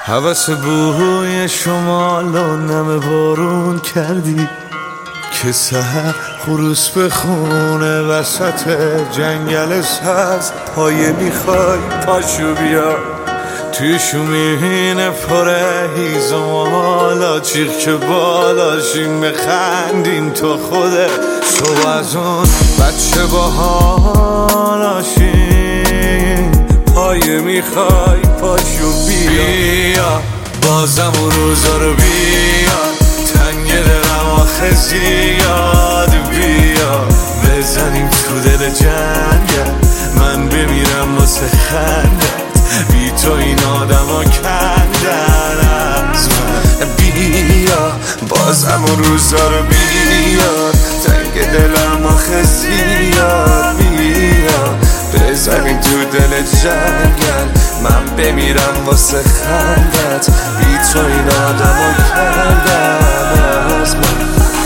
هوس بوی شمال و نم بارون کردی که سحر خروس بخونه وسط جنگل سبز. پایه میخوای پاشو بیا توی شومین پره هیزم حالا چیخ که بالاشیم بخندیم تو خوده شو از اون بچه با حالاشیم. پایه میخوای پاشو بیا بازم اون روزا رو بیا تنگ دلم آخه زیاد بیا بزنیم تو دل جنگل من بمیرم واسه خندت بی تو این آدم ها کندن از من. بیا بازم اون روزا رو بیا تنگ دلم آخه زیاد بیا بزنیم تو دل جنگل من بمیرم واسه خندت بی تو این آدم ها کندن از من.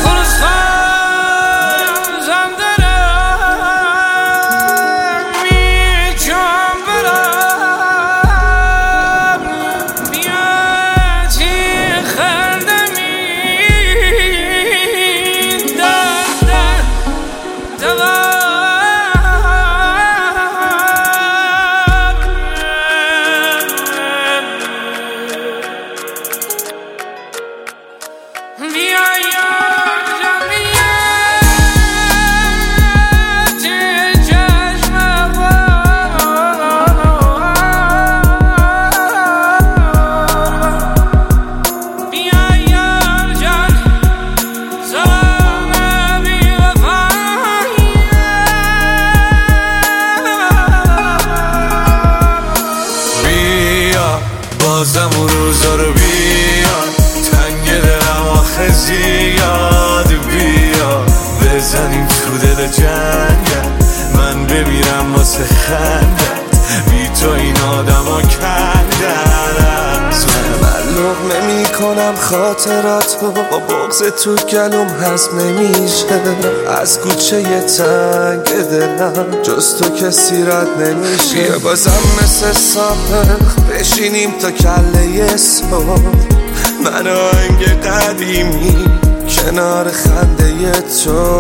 بازم اون روزا رو بیا تنگ دلم آخه زیاد بیا بزنیم تو دل جنگل من بمیرم واسه خندت بی تو این آدم ها کندن از من لقمه میکنم خاطراتو با بغض تو گلوم هضم نمیشه از کوچه تنگ دلم جز تو کسی رد نمیشه. بیا بازم مثل سابق بشینیم تا کله صبح من آهنگ قدیمی کنار خنده تو.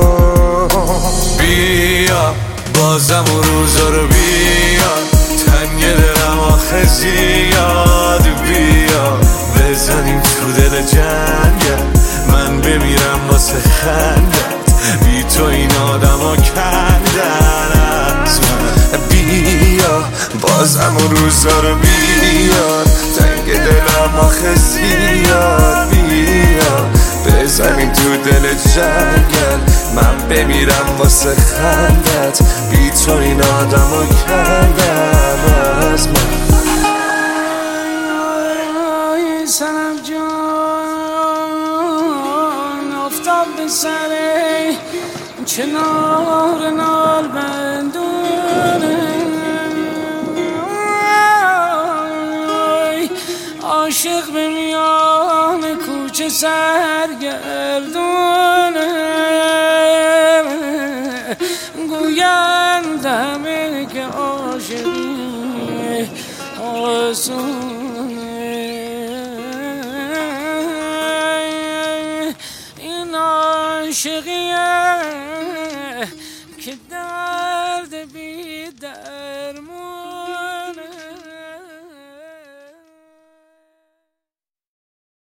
بیا بازم اون روزا رو بیا تنگ دلم آخه زیاد بیا بزنیم تو دل جنگل من بمیرم واسه خندت بی تو این آدم ها کندن از من. بیا بازم اون روزا رو بیا تنگ دلم آخه زیاد بیا بزنیم تو دل جنگل من بمیرم واسه خندت بی تو این آدم ها کندن از من. سنم جان افتاد به سر کنار نال بندونه عاشق به میان کوچه سرگردونه گویند همه که عاشقی آسون